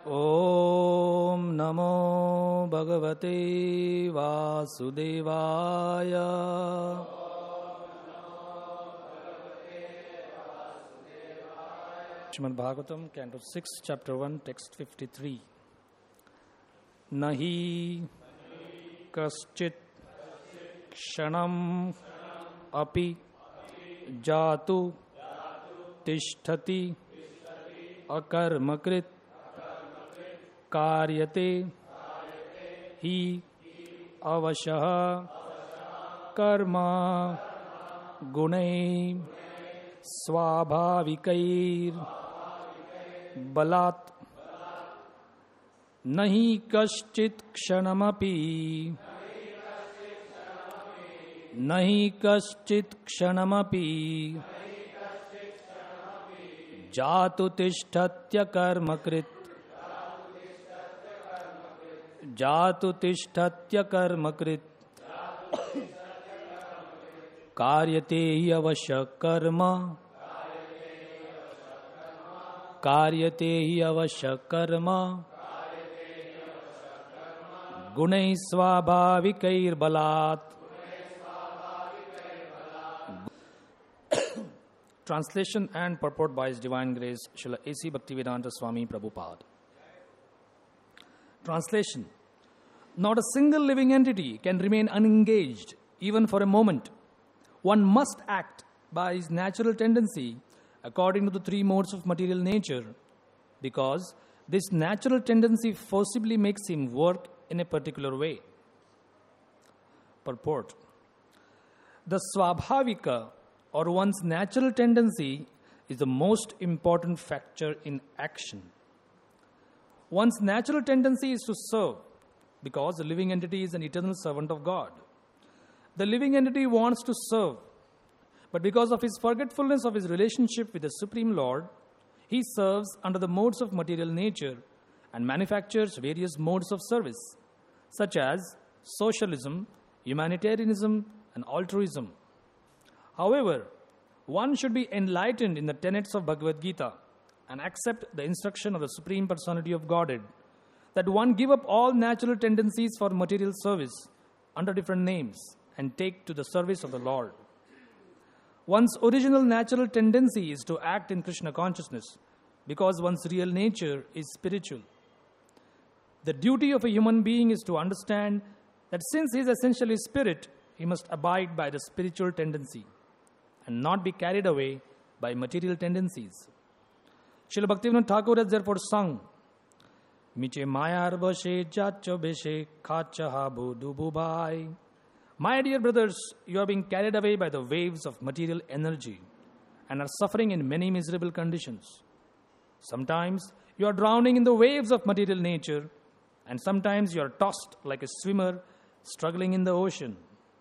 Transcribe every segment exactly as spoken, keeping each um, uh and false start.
ॐ नमो भगवते वासुदेवाय। Srimad Bhagavatam, Canto six, Chapter one, Text fifty-three. Nahi kaschit kshanam api jatu tishtati akarmakrit कार्यते ही अवशः कर्म गुणैः स्वाभाविकैर् बलात् नहि कश्चित् क्षणमपि नहि कश्चित् क्षणमपि जातु तिष्ठत्य कर्मकृत् जातु तिष्ठत्य कर्मकृत् कार्यते हि अवश्य कर्म कार्यते हि अवश्य कर्म गुणैः स्वाभाविकैर्बलात्. Translation and purport by His Divine Grace Srila A C Bhaktivedanta Swami Prabhupada. Translation. Not a single living entity can remain unengaged, even for a moment. One must act by his natural tendency according to the three modes of material nature, because this natural tendency forcibly makes him work in a particular way. Purport. The Swabhavika, or one's natural tendency, is the most important factor in action. One's natural tendency is to serve, because the living entity is an eternal servant of God. The living entity wants to serve, but because of his forgetfulness of his relationship with the Supreme Lord, he serves under the modes of material nature and manufactures various modes of service, such as socialism, humanitarianism, and altruism. However, one should be enlightened in the tenets of Bhagavad Gita and accept the instruction of the Supreme Personality of Godhead that one give up all natural tendencies for material service under different names and take to the service of the Lord. One's original natural tendency is to act in Krishna consciousness because one's real nature is spiritual. The duty of a human being is to understand that since he is essentially spirit, he must abide by the spiritual tendency and not be carried away by material tendencies. Srila Bhaktivinoda Thakur has therefore sung, Miche mayar vashe jacho beshe khacha habu dububai. My dear brothers, you are being carried away by the waves of material energy and are suffering in many miserable conditions. Sometimes you are drowning in the waves of material nature, and sometimes you are tossed like a swimmer struggling in the ocean.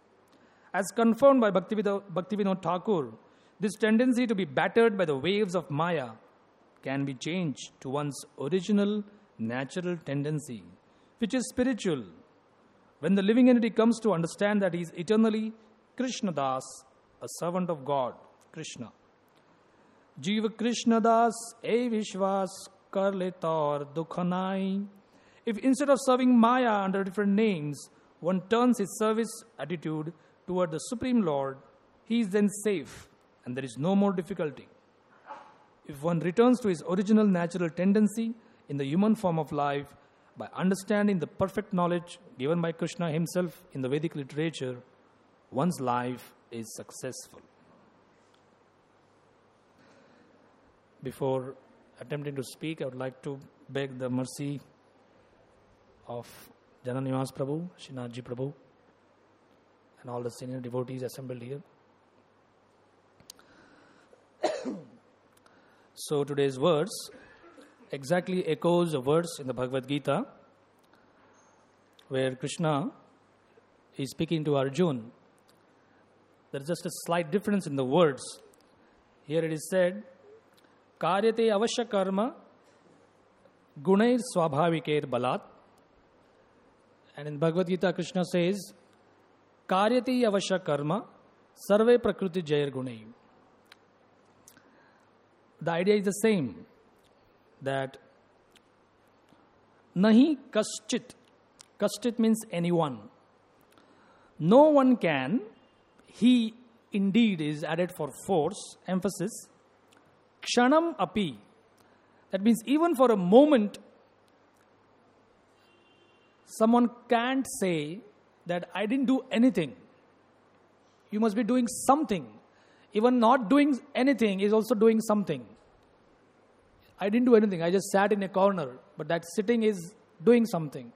As confirmed by Bhaktivinoda Thakur, this tendency to be battered by the waves of Maya can be changed to one's original natural tendency, which is spiritual, when the living entity comes to understand that he is eternally Krishna Das, a servant of God, Krishna. Jiva Krishna Das, e Vishwas kar le taur dukhanai. If instead of serving Maya under different names, one turns his service attitude toward the Supreme Lord, he is then safe and there is no more difficulty. If one returns to his original natural tendency in the human form of life by understanding the perfect knowledge given by Krishna himself in the Vedic literature, one's life is successful. Before attempting to speak, I would like to beg the mercy of Jananivas Prabhu, Srinathji Prabhu, and all the senior devotees assembled here. So today's verse exactly echoes a verse in the Bhagavad Gita where Krishna is speaking to Arjuna. There is just a slight difference in the words. Here it is said, Karyate avashya karma gunair swabhavikeir balat. And in Bhagavad Gita, Krishna says, Karyate avashya karma sarve prakriti jair gunai. The idea is the same, that nahi kaschit. Kaschit means anyone. No one can. He indeed is added for force, emphasis. Kshanam api. That means even for a moment, someone can't say that I didn't do anything. You must be doing something. Even not doing anything is also doing something. I didn't do anything. I just sat in a corner. But that sitting is doing something.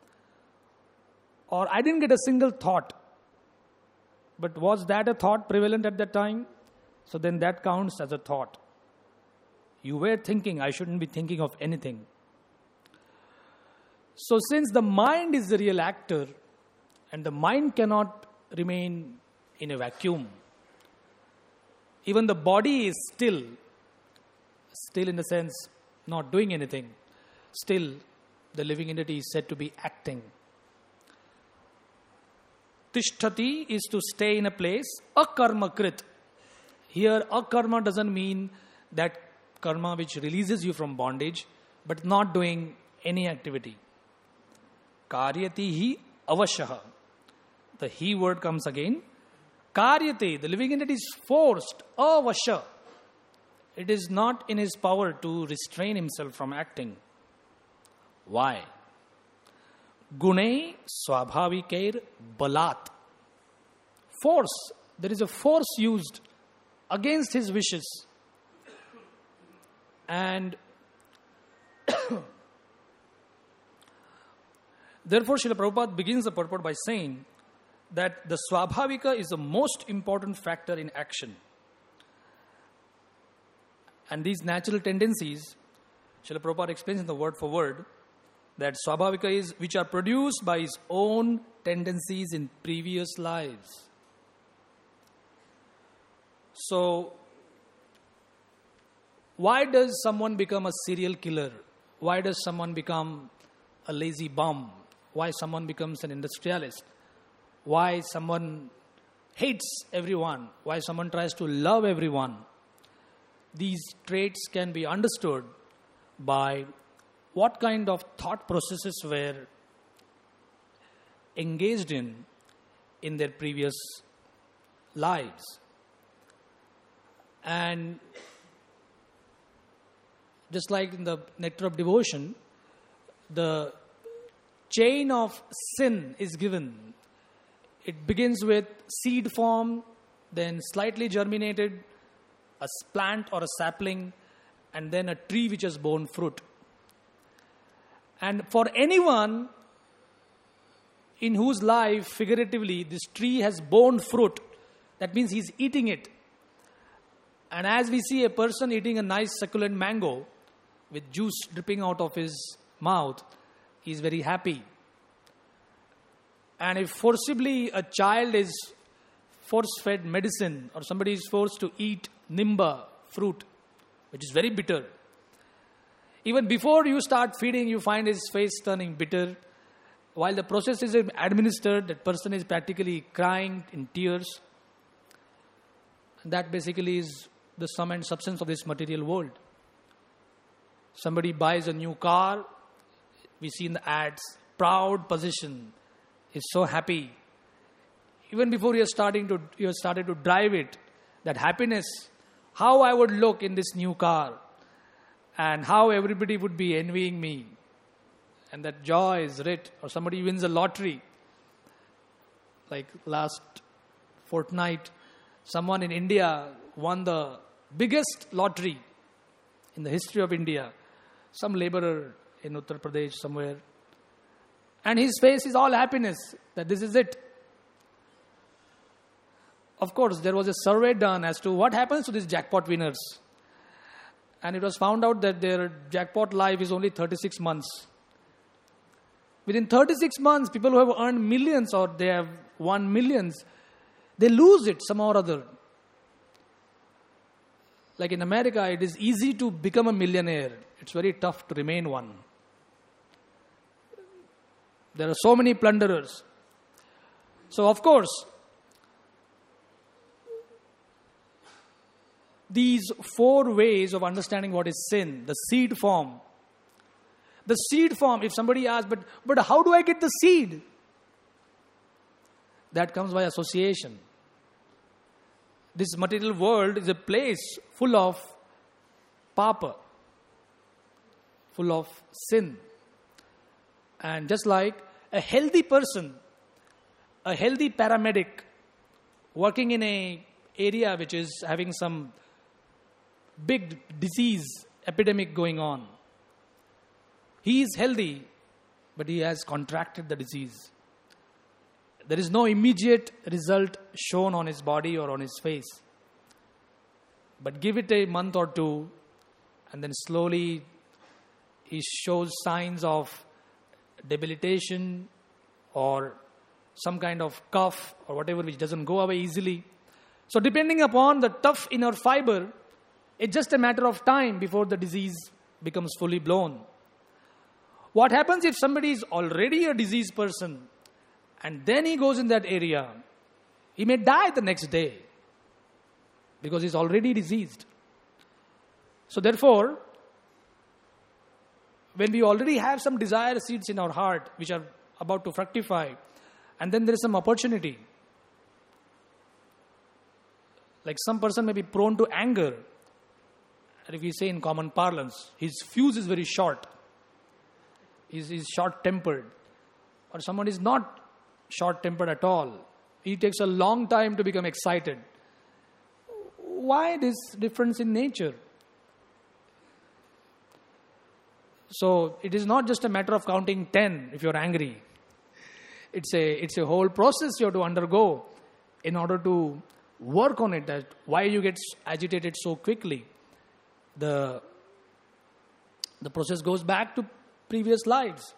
Or I didn't get a single thought. But was that a thought prevalent at that time? So then that counts as a thought. You were thinking, I shouldn't be thinking of anything. So since the mind is the real actor, and the mind cannot remain in a vacuum, even the body is still, still in the sense not doing anything, still the living entity is said to be acting. Tishtati is to stay in a place, akarma krit. Here akarma doesn't mean that karma which releases you from bondage, but not doing any activity. Karyati hi avashaha. The he word comes again. Karyate, the living entity is forced, avasha. It is not in his power to restrain himself from acting. Why? Gune swabhavikair balat. Force. There is a force used against his wishes. And therefore, Srila Prabhupada begins the purport by saying that the swabhavika is the most important factor in action. And these natural tendencies, Srila Prabhupada explains in the word for word, that swabhavika is which are produced by his own tendencies in previous lives. So, why does someone become a serial killer? Why does someone become a lazy bum? Why someone becomes an industrialist? Why someone hates everyone? Why someone tries to love everyone? These traits can be understood by what kind of thought processes were engaged in in their previous lives. And just like in the Nectar of Devotion, the chain of sin is given. It begins with seed form, then slightly germinated, a plant or a sapling, and then a tree which has borne fruit. And for anyone in whose life, figuratively, this tree has borne fruit, that means he's eating it. And as we see a person eating a nice succulent mango with juice dripping out of his mouth, he's very happy. And if forcibly a child is force-fed medicine, or somebody is forced to eat nimba fruit, which is very bitter, even before you start feeding, you find his face turning bitter. While the process is administered, that person is practically crying in tears. That basically is the sum and substance of this material world. Somebody buys a new car, we see in the ads, proud position, is so happy. Even before you're starting to, you're started to drive it, that happiness, how I would look in this new car, and how everybody would be envying me. And that joy is writ. Or somebody wins a lottery. Like last fortnight, someone in India won the biggest lottery in the history of India. Some laborer in Uttar Pradesh somewhere. And his face is all happiness, that this is it. Of course, there was a survey done as to what happens to these jackpot winners. And it was found out that their jackpot life is only thirty-six months. Within thirty-six months, people who have earned millions or they have won millions, they lose it somehow or other. Like in America, it is easy to become a millionaire. It's very tough to remain one. There are so many plunderers. So of course, these four ways of understanding what is sin, the seed form. The seed form, if somebody asks, but, but how do I get the seed? That comes by association. This material world is a place full of papa, full of sin. And just like a healthy person, a healthy paramedic working in a area which is having some big disease epidemic going on, he is healthy, but he has contracted the disease. There is no immediate result shown on his body or on his face. But give it a month or two, and then slowly he shows signs of debilitation or some kind of cough or whatever which doesn't go away easily. So depending upon the tough inner fiber, it's just a matter of time before the disease becomes fully blown. What happens if somebody is already a diseased person and then he goes in that area? He may die the next day because he's already diseased. So therefore, when we already have some desire seeds in our heart which are about to fructify, and then there is some opportunity, like some person may be prone to anger, and if we say in common parlance, his fuse is very short, he's, he's short-tempered, or someone is not short-tempered at all, he takes a long time to become excited. Why this difference in nature? So it is not just a matter of counting ten if you're angry. It's a it's a whole process you have to undergo in order to work on it. That why you get agitated so quickly. The the process goes back to previous lives.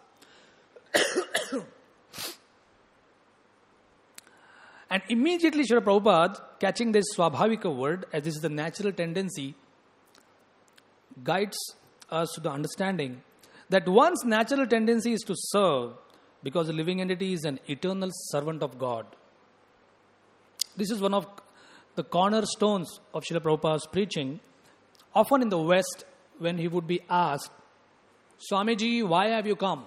And immediately Srila Prabhupada, catching this Swabhavika word, as this is the natural tendency, guides us to the understanding that one's natural tendency is to serve because the living entity is an eternal servant of God. This is one of the cornerstones of Srila Prabhupada's preaching. Often in the West, when he would be asked, Swamiji, why have you come?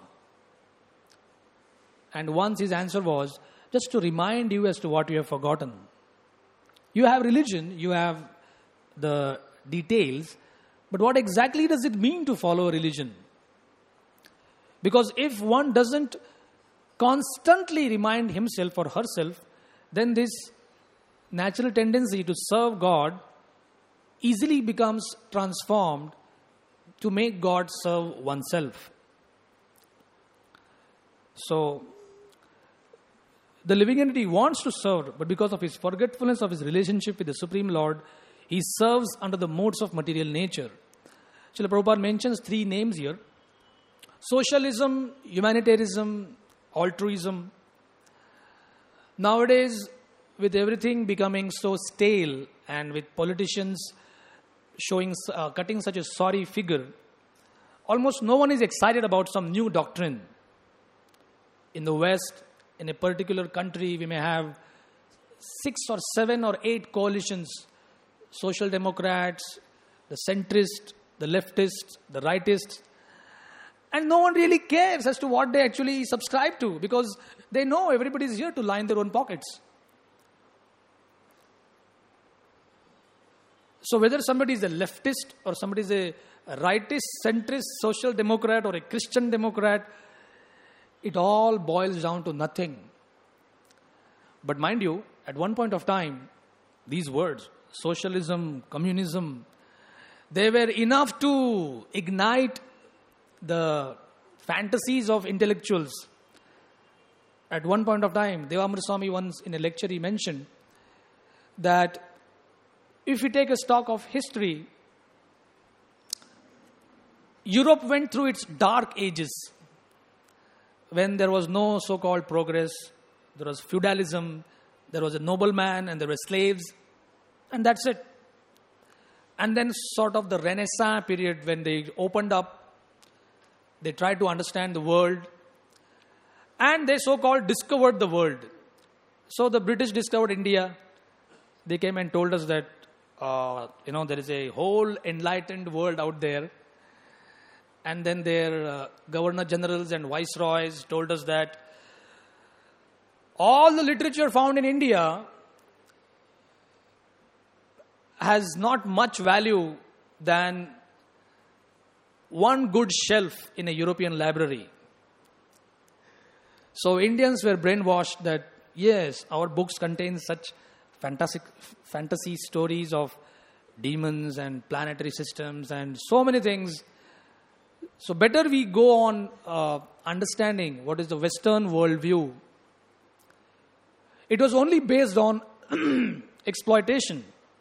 And once his answer was, just to remind you as to what you have forgotten. You have religion, you have the details, but what exactly does it mean to follow a religion? Because if one doesn't constantly remind himself or herself, then this natural tendency to serve God easily becomes transformed to make God serve oneself. So, the living entity wants to serve, but because of his forgetfulness of his relationship with the Supreme Lord, he serves under the modes of material nature. Srila Prabhupada mentions three names here: socialism, humanitarianism, altruism. Nowadays, with everything becoming so stale and with politicians showing, uh, cutting such a sorry figure, almost no one is excited about some new doctrine. In the West, in a particular country, we may have six or seven or eight coalitions: social democrats, the centrists, the leftists, the rightists. And no one really cares as to what they actually subscribe to, because they know everybody is here to line their own pockets. So whether somebody is a leftist or somebody is a rightist, centrist, social democrat or a Christian democrat, it all boils down to nothing. But mind you, at one point of time, these words, socialism, communism, they were enough to ignite the fantasies of intellectuals. At one point of time, Devamrita Swami once in a lecture he mentioned that if we take a stock of history, Europe went through its dark ages when there was no so-called progress, there was feudalism, there was a nobleman and there were slaves, and that's it. And then sort of the Renaissance period, when they opened up, they tried to understand the world, and they so-called discovered the world. So the British discovered India. They came and told us that, uh, you know, there is a whole enlightened world out there. and then their uh, governor generals and viceroys told us that all the literature found in India has not much value than one good shelf in a European library. So Indians were brainwashed that, yes, our books contain such fantastic fantasy stories of demons and planetary systems and so many things. So better we go on uh, understanding what is the Western worldview. It was only based on exploitation.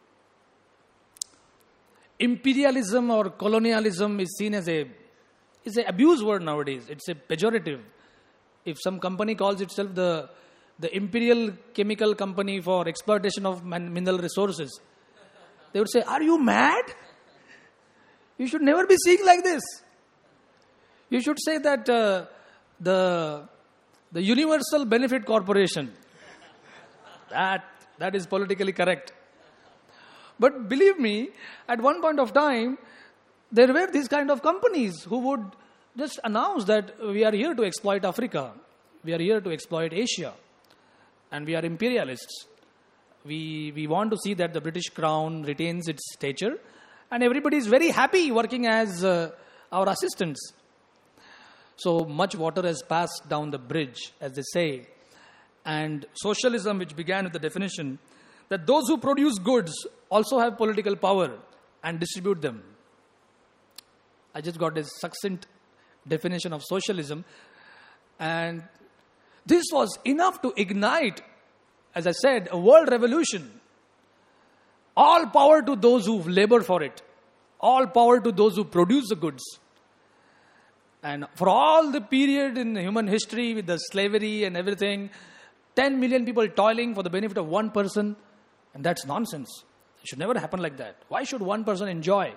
Imperialism or colonialism is seen as a is an abuse word nowadays. It's a pejorative. If some company calls itself the the imperial chemical company for exploitation of man, mineral resources, they would say, "Are you mad? You should never be seeing like this. You should say that uh, the the Universal Benefit Corporation." That that is politically correct. But believe me, at one point of time, there were these kind of companies who would just announce that we are here to exploit Africa, we are here to exploit Asia, and we are imperialists. We we want to see that the British Crown retains its stature, and everybody is very happy working as uh, our assistants. So much water has passed down the bridge, as they say. And socialism, which began with the definition that those who produce goods also have political power and distribute them. I just got a succinct definition of socialism. And this was enough to ignite, as I said, a world revolution. All power to those who've labored for it. All power to those who produce the goods. And for all the period in human history with the slavery and everything, ten million people toiling for the benefit of one person, and that's nonsense. It should never happen like that. Why should one person enjoy?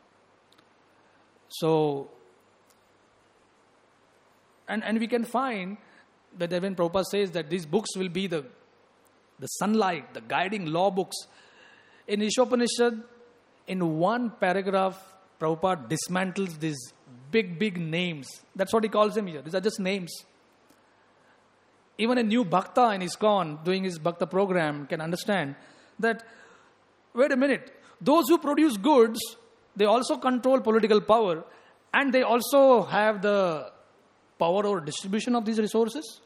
So, and, and we can find that when Prabhupada says that these books will be the, the sunlight, the guiding law books. In Ishopanishad, in one paragraph, Prabhupada dismantles these big, big names. That's what he calls them here. These are just names. Even a new Bhakta in ISKCON doing his Bhakta program can understand that, wait a minute, those who produce goods, they also control political power and they also have the power over distribution of these resources.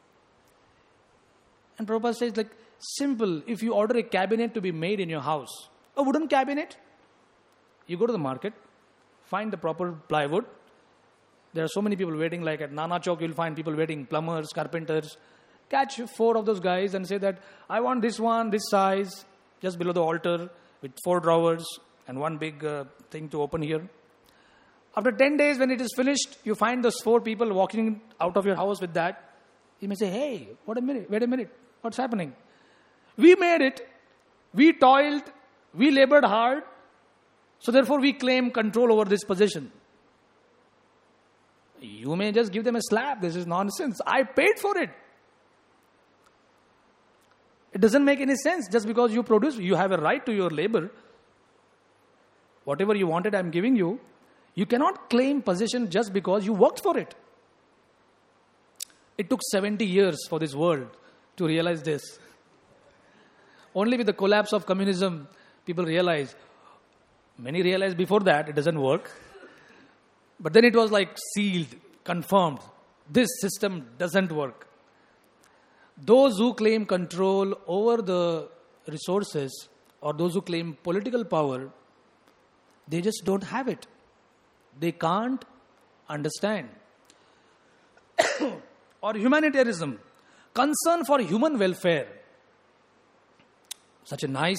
And Prabhupada says, like, simple, if you order a cabinet to be made in your house, a wooden cabinet, you go to the market, find the proper plywood. There are so many people waiting, like at Nana Chowk, you'll find people waiting, plumbers, carpenters. Catch four of those guys and say that, I want this one, this size, just below the altar, with four drawers and one big uh, thing to open here. After ten days, when it is finished, you find those four people walking out of your house with that. You may say, hey, what a minute, wait a minute, what's happening? We made it, we toiled, we labored hard, so therefore we claim control over this possession. You may just give them a slap. This is nonsense. I paid for it. It doesn't make any sense. Just because you produce, you have a right to your labor. Whatever you wanted, I'm giving you. You cannot claim possession just because you worked for it. It took seventy years for this world to realize this. Only with the collapse of communism, people realize. Many realized before that it doesn't work. But then it was like sealed, confirmed. This system doesn't work. Those who claim control over the resources or those who claim political power, they just don't have it. They can't understand. Or humanitarianism, concern for human welfare. Such a nice,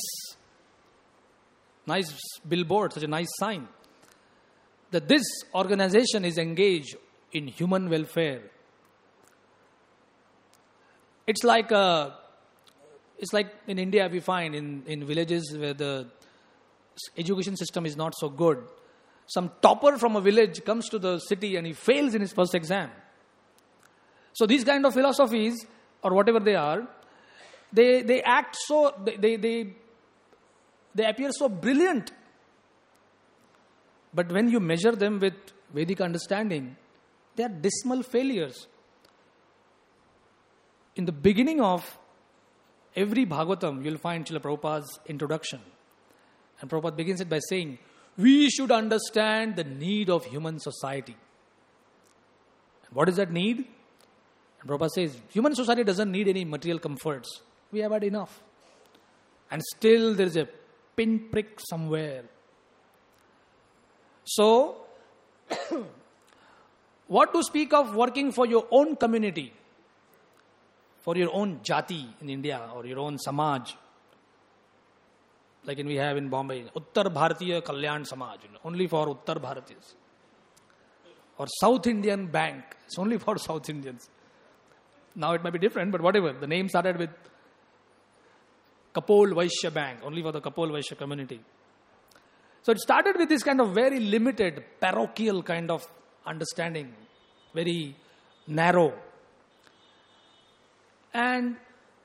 nice billboard, such a nice sign. That this organization is engaged in human welfare. It's like a, it's like in India we find in, in villages where the education system is not so good. Some topper from a village comes to the city and he fails in his first exam. So these kind of philosophies, or whatever they are, they they act so, they they they, they appear so brilliant. But when you measure them with Vedic understanding, they are dismal failures. In the beginning of every Bhagavatam, you'll find Srila Prabhupada's introduction. And Prabhupada begins it by saying, we should understand the need of human society. And what is that need? And Prabhupada says, human society doesn't need any material comforts. We have had enough. And still there is a pinprick somewhere. So, what to speak of working for your own community, for your own jati in India or your own samaj, like in we have in Bombay, Uttar Bharatiya Kalyan Samaj, you know, only for Uttar Bharatiyas. Or South Indian Bank, it's only for South Indians. Now it might be different, but whatever. The name started with Kapol Vaishya Bank, only for the Kapol Vaishya community. So it started with this kind of very limited, parochial kind of understanding, very narrow. And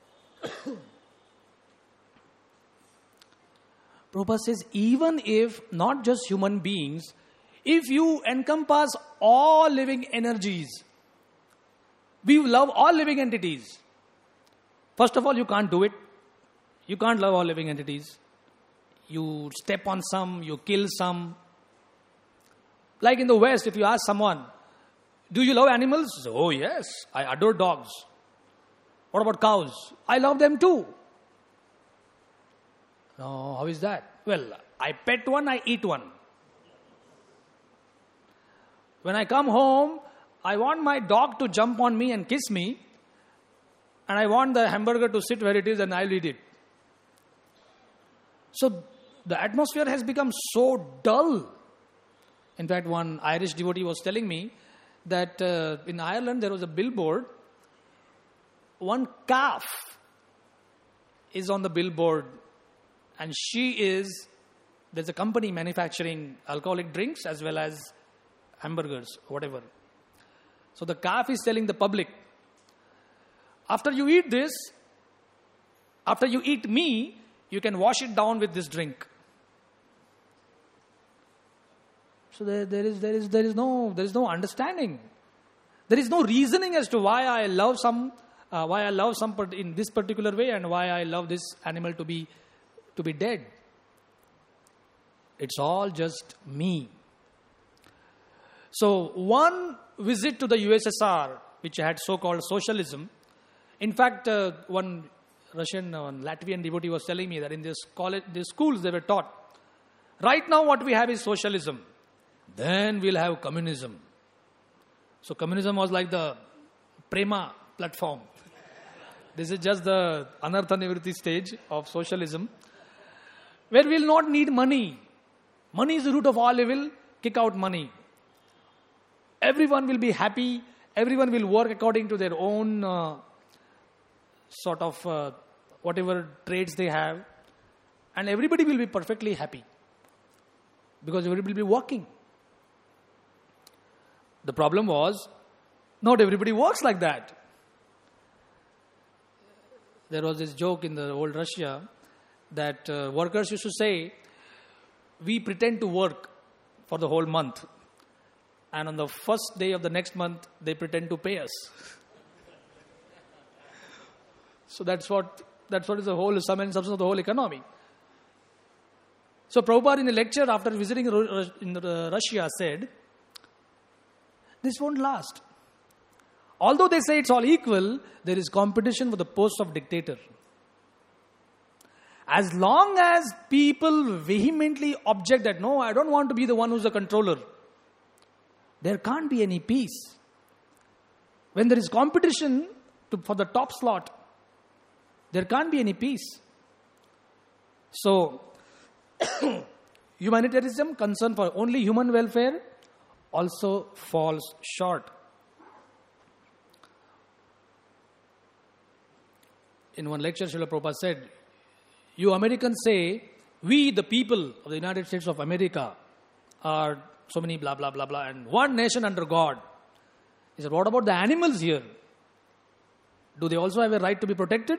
Prabhupada says, even if not just human beings, if you encompass all living energies, we love all living entities. First of all, you can't do it. You can't love all living entities. You step on some, you kill some. Like in the West, if you ask someone, do you love animals? Oh yes, I adore dogs. What about cows? I love them too. No, how is that? Well, I pet one, I eat one. When I come home, I want my dog to jump on me and kiss me, and I want the hamburger to sit where it is and I'll eat it. So the atmosphere has become so dull. In fact, one Irish devotee was telling me that uh, in Ireland there was a billboard. One calf is on the billboard, and she is, there's a company manufacturing alcoholic drinks as well as hamburgers, whatever. So the calf is telling the public, after you eat this, after you eat me, you can wash it down with this drink. So there, there is there is there is no there is no understanding. There is no reasoning as to why I love some uh, why I love some part in this particular way and why I love this animal to be to be dead. It's all just me. So one visit to the U S S R, which had so-called socialism. In fact, uh, one Russian, uh, one Latvian devotee was telling me that in this college, the schools they were taught, right now what we have is socialism. Then we'll have communism. So communism was like the prema platform. This is just the anartha nivritti stage of socialism, where we'll not need money. Money is the root of all evil. Kick out money. Everyone will be happy. Everyone will work according to their own uh, sort of uh, whatever traits they have. And everybody will be perfectly happy. Because everybody will be working. The problem was, not everybody works like that. There was this joke in the old Russia that uh, workers used to say, we pretend to work for the whole month. And on the first day of the next month, they pretend to pay us. So that's what that's what is the whole sum and substance of the whole economy. So Prabhupada in a lecture after visiting in Russia said, this won't last. Although they say it's all equal, there is competition for the post of dictator. As long as people vehemently object that, no, I don't want to be the one who's the controller, there can't be any peace. When there is competition to, for the top slot, there can't be any peace. So, humanitarianism, concern for only human welfare, also falls short. In one lecture, Srila Prabhupada said, you Americans say, we the people of the United States of America are so many blah, blah, blah, blah, and one nation under God. He said, what about the animals here? Do they also have a right to be protected?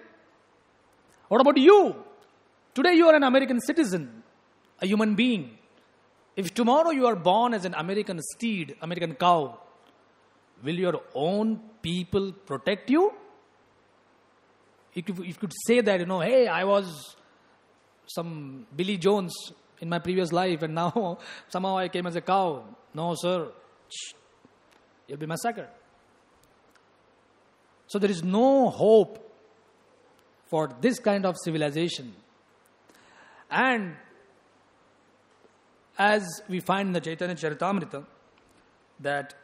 What about you? Today you are an American citizen, a human being. If tomorrow you are born as an American steed, American cow, will your own people protect you? You could, you could say that, you know, hey, I was some Billy Jones in my previous life and now somehow I came as a cow. No, sir. You'll be massacred. So there is no hope for this kind of civilization. And as we find in the Chaitanya Charitamrita, that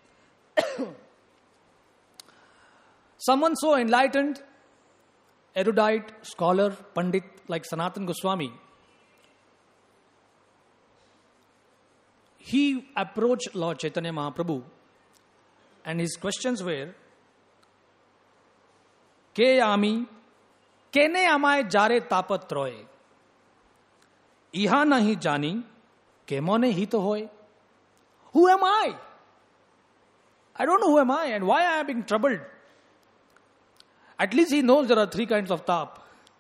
someone so enlightened, erudite, scholar, Pandit like Sanatana Goswami, he approached Lord Chaitanya Mahaprabhu and his questions were, Ke ami, kene amai jare tapat roye, iha nahi jani, kemone hito hoy. Who am I? I don't know who am I and why I am being troubled. At least he knows there are three kinds of tap.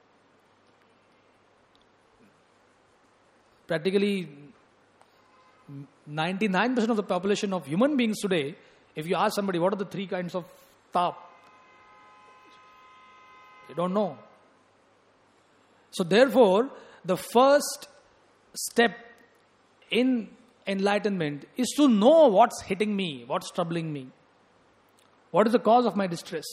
Practically ninety-nine percent of the population of human beings today, if you ask somebody what are the three kinds of tap, they don't know. So therefore, the first step in enlightenment is to know what's hitting me, what's troubling me, what is the cause of my distress.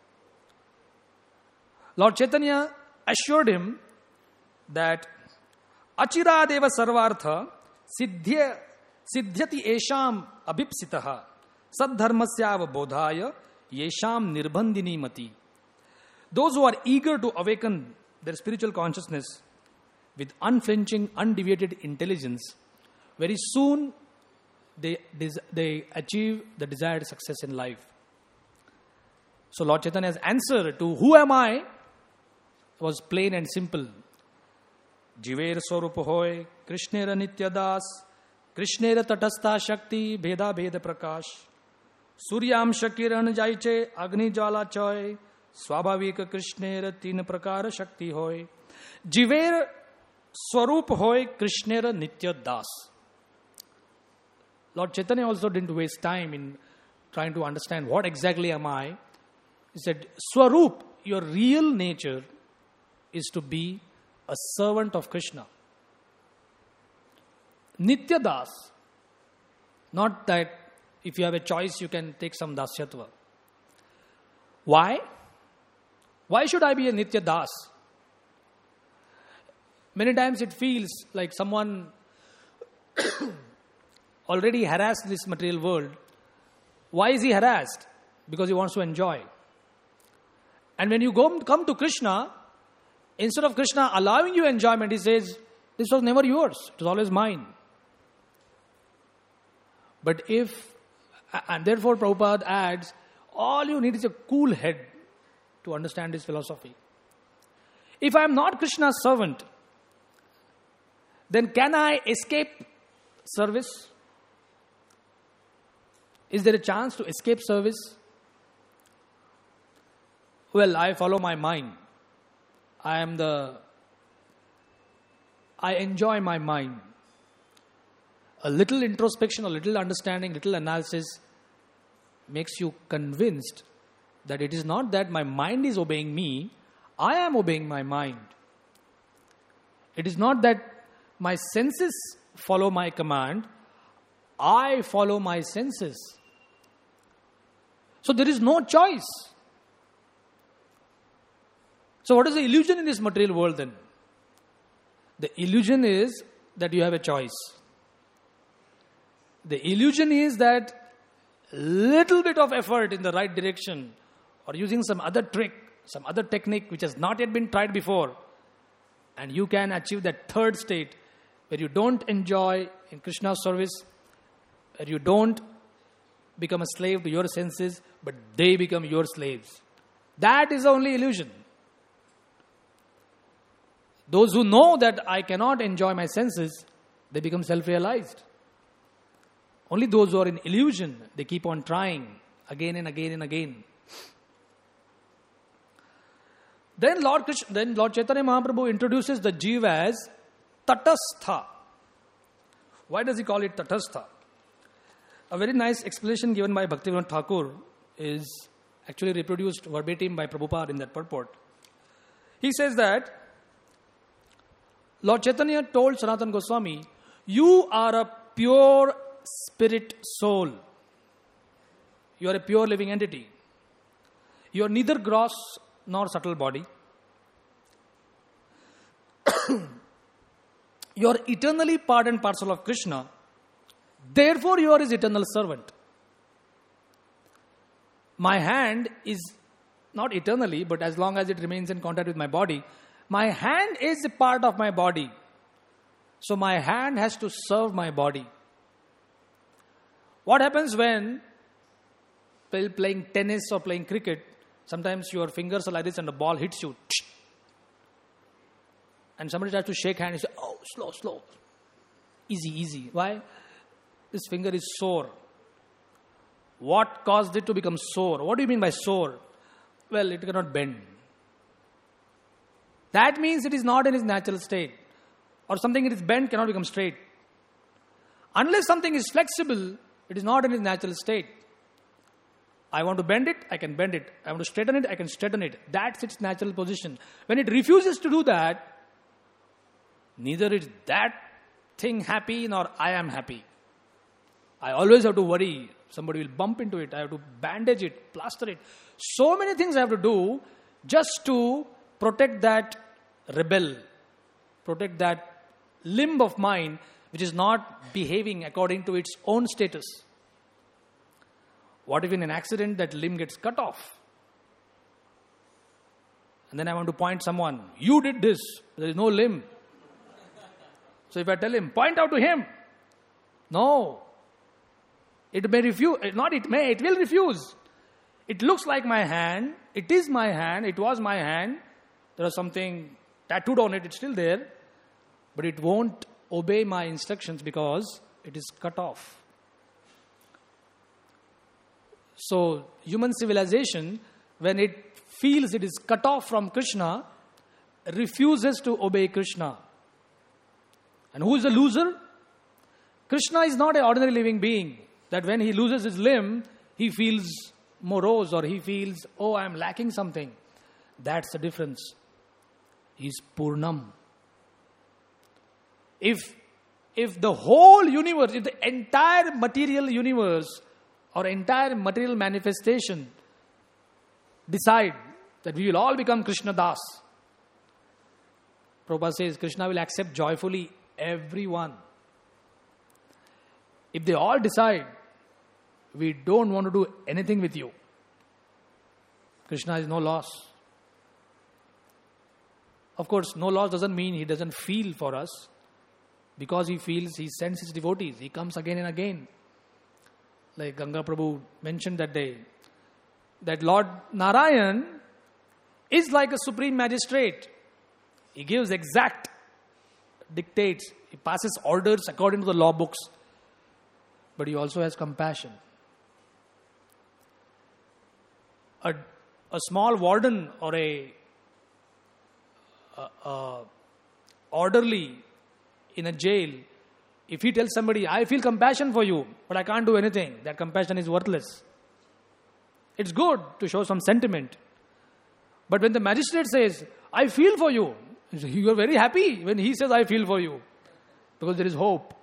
Lord Chaitanya assured him that Achiradeva sarvartha siddhya siddhyati esham abhipsitaha saddharmasyava bodhaya yesham nirbandhini mati. Those who are eager to awaken their spiritual consciousness with unflinching, undeviated intelligence, very soon they, they achieve the desired success in life. So Lord Chaitanya's answer to who am I was plain and simple. Jiver Swarup hoy, Krishnera Nitya Das, Krishnera Tatastha Shakti, Bheda Bheda Prakash, Suryam Shakiran Jaiche, Agni Jala Choy, Swabhavika Krishnera Teen Prakara Shakti hoy. Jiver Swarup hoy, Krishnera Nitya Das. Lord Chaitanya also didn't waste time in trying to understand what exactly am I. He said, Swarup, your real nature is to be a servant of Krishna. Nitya Das. Not that if you have a choice, you can take some dasyatva. Why? Why should I be a Nitya Das? Many times it feels like someone already harassed this material world. Why is he harassed? Because he wants to enjoy. And when you go, come to Krishna, instead of Krishna allowing you enjoyment, he says, this was never yours, it was always mine. But if, and therefore Prabhupada adds, all you need is a cool head to understand this philosophy. If I am not Krishna's servant, then can I escape service? Is there a chance to escape service? Well, I follow my mind. I am the, I enjoy my mind. A little introspection, a little understanding, little analysis makes you convinced that it is not that my mind is obeying me, I am obeying my mind. It is not that my senses follow my command, I follow my senses. So there is no choice. So what is the illusion in this material world then? The illusion is that you have a choice. The illusion is that little bit of effort in the right direction or using some other trick, some other technique which has not yet been tried before, and you can achieve that third state where you don't enjoy in Krishna's service, where you don't become a slave to your senses, but they become your slaves. That is the only illusion. Those who know that I cannot enjoy my senses, they become self-realized. Only those who are in illusion, they keep on trying again and again and again. Then Lord Krishna, then Lord Chaitanya Mahaprabhu introduces the jiva as tatastha. Why does he call it Tatastha? A very nice explanation given by Bhaktivinoda Thakur is actually reproduced verbatim by Prabhupada in that purport. He says that Lord Chaitanya told Sanatana Goswami, you are a pure spirit soul. You are a pure living entity. You are neither gross nor subtle body. You are eternally part and parcel of Krishna. Therefore, you are his eternal servant. My hand is not eternally, but as long as it remains in contact with my body, my hand is a part of my body. So my hand has to serve my body. What happens when, while playing tennis or playing cricket, sometimes your fingers are like this and the ball hits you. And somebody tries to shake hands, you say, oh, slow, slow. Easy, easy. Why? This finger is sore. What caused it to become sore? What do you mean by sore? Well, it cannot bend. That means it is not in its natural state. Or something that is bent cannot become straight. Unless something is flexible, it is not in its natural state. I want to bend it, I can bend it. I want to straighten it, I can straighten it. That's its natural position. When it refuses to do that, neither is that thing happy nor I am happy. I always have to worry. Somebody will bump into it. I have to bandage it, plaster it. So many things I have to do just to protect that rebel, protect that limb of mine which is not behaving according to its own status. What if in an accident that limb gets cut off? And then I want to point someone, you did this, there is no limb. So if I tell him, point out to him. No. It may refuse, not it may, it will refuse. It looks like my hand, it is my hand, it was my hand. There was something tattooed on it, it's still there. But it won't obey my instructions because it is cut off. So human civilization, when it feels it is cut off from Krishna, refuses to obey Krishna. And who is the loser? Krishna is not an ordinary living being that when he loses his limb, he feels morose or he feels, oh, I am lacking something. That's the difference. He is Purnam. If, if the whole universe, if the entire material universe or entire material manifestation decide that we will all become Krishna Das, Prabhupada says Krishna will accept joyfully everyone. If they all decide, we don't want to do anything with you, Krishna is no loss. Of course, no loss doesn't mean he doesn't feel for us. Because he feels, he sends his devotees. He comes again and again. Like Ganga Prabhu mentioned that day, that Lord Narayan is like a supreme magistrate. He gives exact dictates. He passes orders according to the law books. But he also has compassion. A, a small warden or a, a, a orderly in a jail, if he tells somebody, I feel compassion for you, but I can't do anything, that compassion is worthless. It's good to show some sentiment. But when the magistrate says, I feel for you, you are very happy when he says, I feel for you. Because there is hope.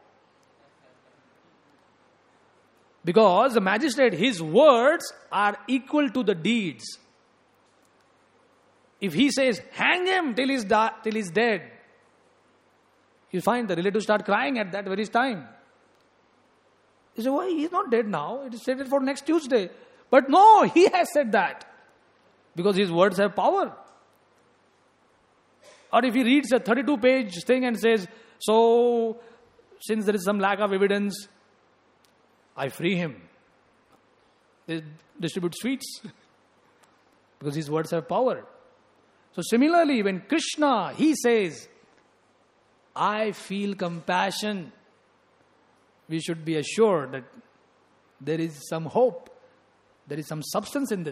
Because the magistrate, his words are equal to the deeds. If he says, hang him till he's, da- till he's dead, you find the relatives start crying at that very time. You say, why? He's not dead now. It is stated for next Tuesday. But no, he has said that. Because his words have power. Or if he reads a thirty-two page thing and says, so, since there is some lack of evidence, I free him. They distribute sweets. Because his words have power. So similarly, when Krishna, he says, I feel compassion, we should be assured that there is some hope, there is some substance in this.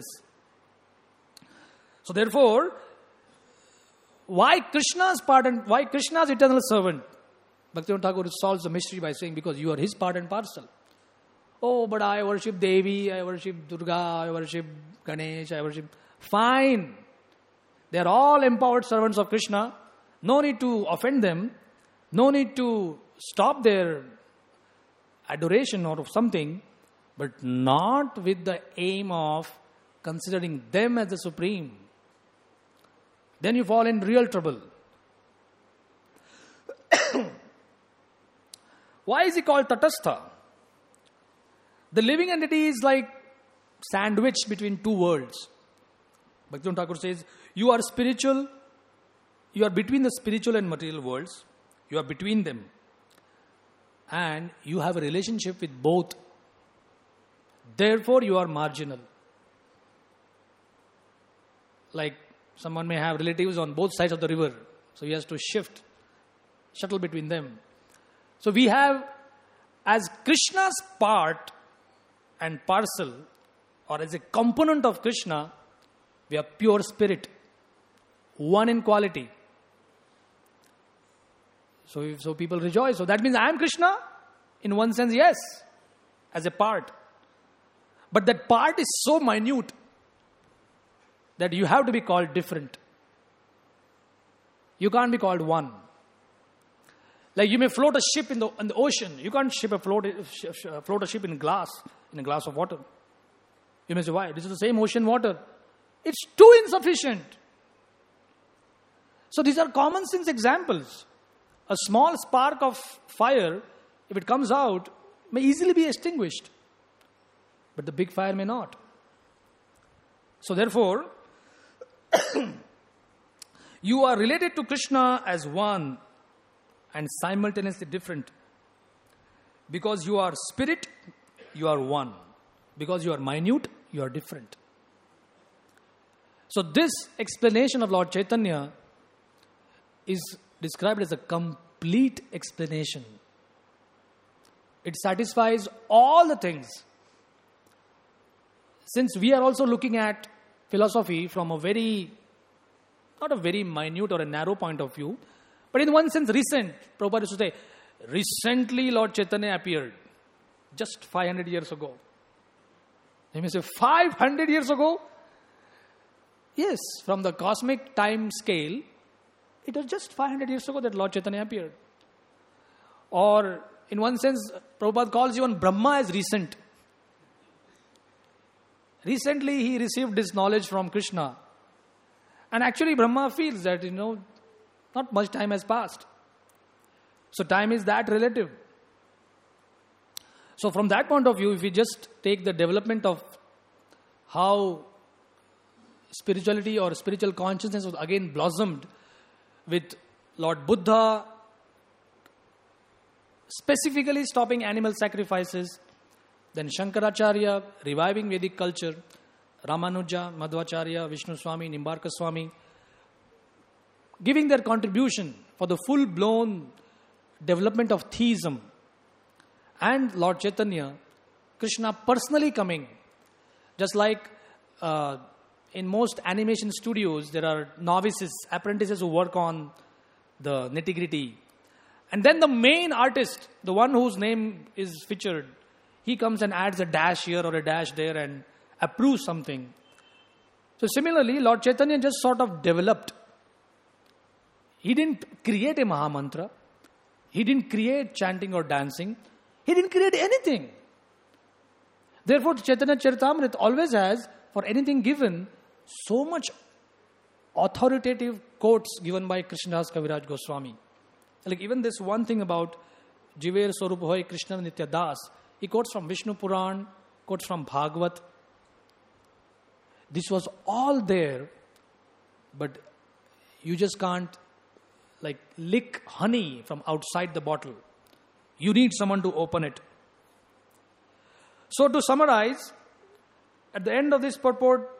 So therefore, why Krishna's part and why Krishna's eternal servant? Bhaktivinoda Thakur solves the mystery by saying, because you are his part and parcel. Oh, but I worship Devi, I worship Durga, I worship Ganesh, I worship... Fine. They are all empowered servants of Krishna. No need to offend them. No need to stop their adoration or something, but not with the aim of considering them as the supreme. Then you fall in real trouble. Why is he called Tatastha? The living entity is like sandwiched between two worlds. Bhaktivinoda Thakur says, you are spiritual, you are between the spiritual and material worlds, you are between them, and you have a relationship with both. Therefore, you are marginal. Like someone may have relatives on both sides of the river, so he has to shift, shuttle between them. So we have, as Krishna's part and parcel, or as a component of Krishna, we are pure spirit, one in quality. So, so people rejoice. So that means I am Krishna? In one sense, yes, as a part. But that part is so minute that you have to be called different. You can't be called one. Like you may float a ship in the, in the ocean. You can't ship a float, float a ship in glass, in a glass of water. You may say, why? This is the same ocean water. It's too insufficient. So these are common sense examples. A small spark of fire, if it comes out, may easily be extinguished. But the big fire may not. So therefore, you are related to Krishna as one and simultaneously different. Because you are spirit, you are one. Because you are minute, you are different. So this explanation of Lord Chaitanya is described as a complete explanation. It satisfies all the things. Since we are also looking at philosophy from a very, not a very minute or a narrow point of view, but in one sense recent. Prabhupada used to say, recently Lord Chaitanya appeared, just five hundred years ago. They may say, five hundred years ago? Yes, from the cosmic time scale, it was just five hundred years ago that Lord Chaitanya appeared. Or, in one sense, Prabhupada calls even Brahma as recent. Recently, he received this knowledge from Krishna. And actually, Brahma feels that, you know, not much time has passed. So, time is that relative. So, from that point of view, if we just take the development of how spirituality or spiritual consciousness was again blossomed with Lord Buddha specifically stopping animal sacrifices, then Shankaracharya reviving Vedic culture, Ramanuja, Madhvacharya, Vishnu Swami, Nimbarka Swami, giving their contribution for the full-blown development of theism, and Lord Chaitanya, Krishna personally coming, just like uh, in most animation studios, there are novices, apprentices who work on the nitty-gritty. And then the main artist, the one whose name is featured, he comes and adds a dash here or a dash there and approves something. So similarly, Lord Chaitanya just sort of developed. He didn't create a Mahamantra. He didn't create chanting or dancing. He didn't create anything. Therefore, Chaitanya Charitamrita always has, for anything given, so much authoritative quotes given by Krishnadas Kaviraj Goswami. Like even this one thing about Jiver Swarup Hoy Krishna Nitya Das, he quotes from Vishnu Puran, quotes from Bhagavat. This was all there, but you just can't like lick honey from outside the bottle. You need someone to open it. So to summarize, at the end of this purport,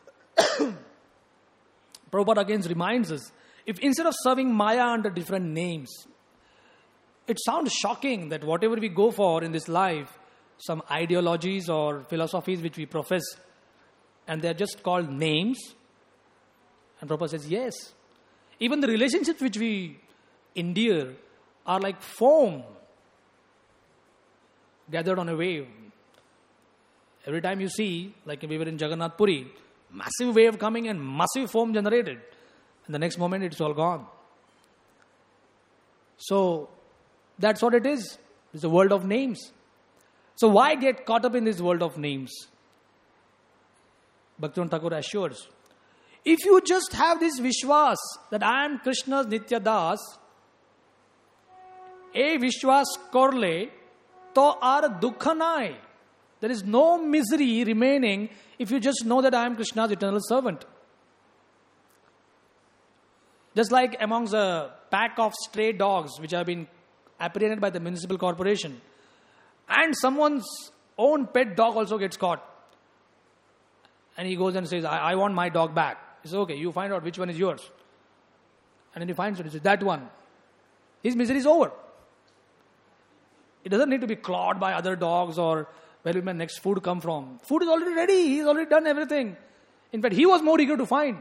Prabhupada again reminds us, if instead of serving Maya under different names, it sounds shocking that whatever we go for in this life, some ideologies or philosophies which we profess, and they are just called names. And Prabhupada says, yes. Even the relationships which we endure are like foam gathered on a wave. Every time you see, like we were in Jagannath Puri, massive wave coming and massive foam generated. And the next moment it's all gone. So that's what it is. It's a world of names. So why get caught up in this world of names? Bhaktivinoda Thakur assures, if you just have this Vishwas that I am Krishna's Nitya Das, a Vishwas korle, to ar dukha nai. There is no misery remaining if you just know that I am Krishna's eternal servant. Just like amongst a pack of stray dogs which have been apprehended by the municipal corporation, and someone's own pet dog also gets caught. And he goes and says, I, I want my dog back. He says, okay, you find out which one is yours. And then he finds it, he says, that one. His misery is over. It doesn't need to be clawed by other dogs or where will my next food come from. Food is already ready. He's already done everything. In fact, he was more eager to find.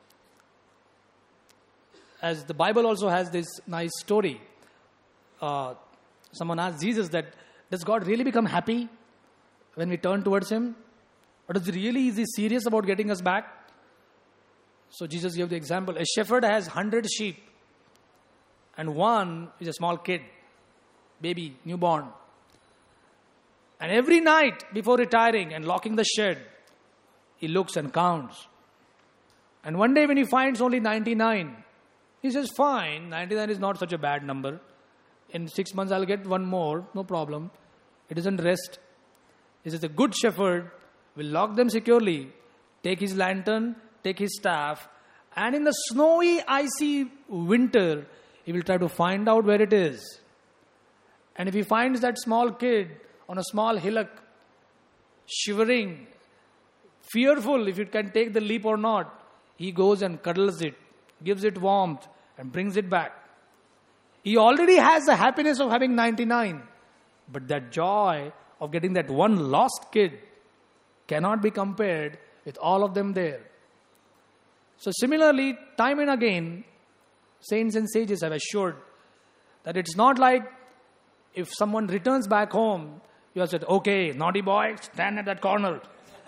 As the Bible also has this nice story. Uh, someone asked Jesus that, does God really become happy when we turn towards Him? Or is, really, is He serious about getting us back? So Jesus gave the example. A shepherd has hundred sheep. And one is a small kid. Baby, newborn. And every night before retiring and locking the shed, he looks and counts. And one day when he finds only ninety-nine, he says, fine, ninety-nine is not such a bad number. In six months I'll get one more, no problem. It doesn't rest. He says, the good shepherd will lock them securely, take his lantern, take his staff, and in the snowy, icy winter, he will try to find out where it is. And if he finds that small kid on a small hillock, shivering, fearful if it can take the leap or not, he goes and cuddles it, gives it warmth, and brings it back. He already has the happiness of having ninety-nine. But that joy of getting that one lost kid cannot be compared with all of them there. So similarly, time and again, saints and sages have assured that it's not like if someone returns back home, you have said, okay, naughty boy, stand at that corner.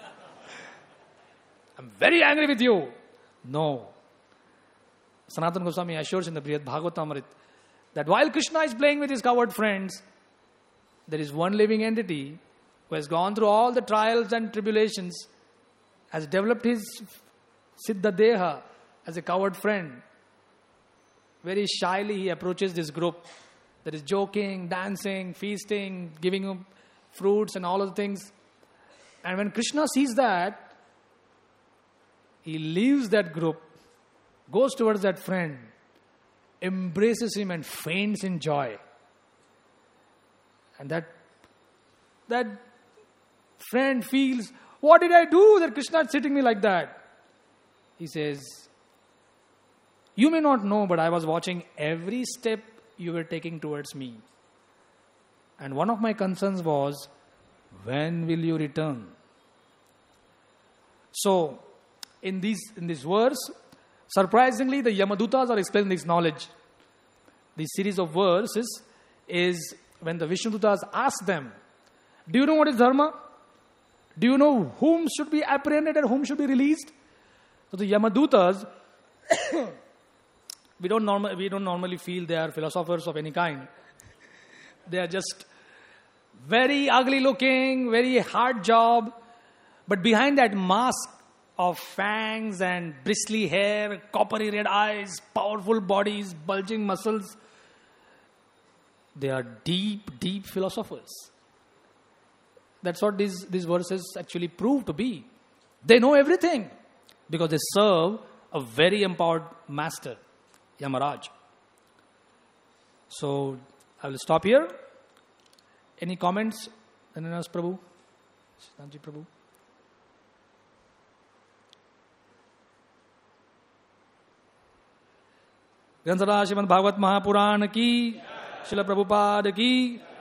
I'm very angry with you. No. Sanatana Goswami assures in the Brihad Bhagavatamrit that while Krishna is playing with his coward friends, there is one living entity who has gone through all the trials and tribulations, has developed his Siddha Deha as a coward friend. Very shyly he approaches this group. There is joking, dancing, feasting, giving him fruits and all of the things. And when Krishna sees that, he leaves that group, goes towards that friend, embraces him and faints in joy. And that, that friend feels, what did I do that Krishna is treating me like that? He says, you may not know, but I was watching every step you were taking towards me. And one of my concerns was, when will you return? So, in, these, in this verse, surprisingly, the Yamadutas are explaining this knowledge. This series of verses is when the Vishnudutas ask them, do you know what is dharma? Do you know whom should be apprehended and whom should be released? So the Yamadutas, we don't, norma- we don't normally feel they are philosophers of any kind. They are just very ugly looking, very hard job. But behind that mask of fangs and bristly hair, coppery red eyes, powerful bodies, bulging muscles, they are deep, deep philosophers. That's what these, these verses actually prove to be. They know everything because they serve a very empowered master, Yamaraj. So, I will stop here. Any comments? Dhananas Prabhu? Siddhanji Prabhu? ग्रंथराज Shrimad Bhagavat Mahapuran की, श्रील प्रभुपाद की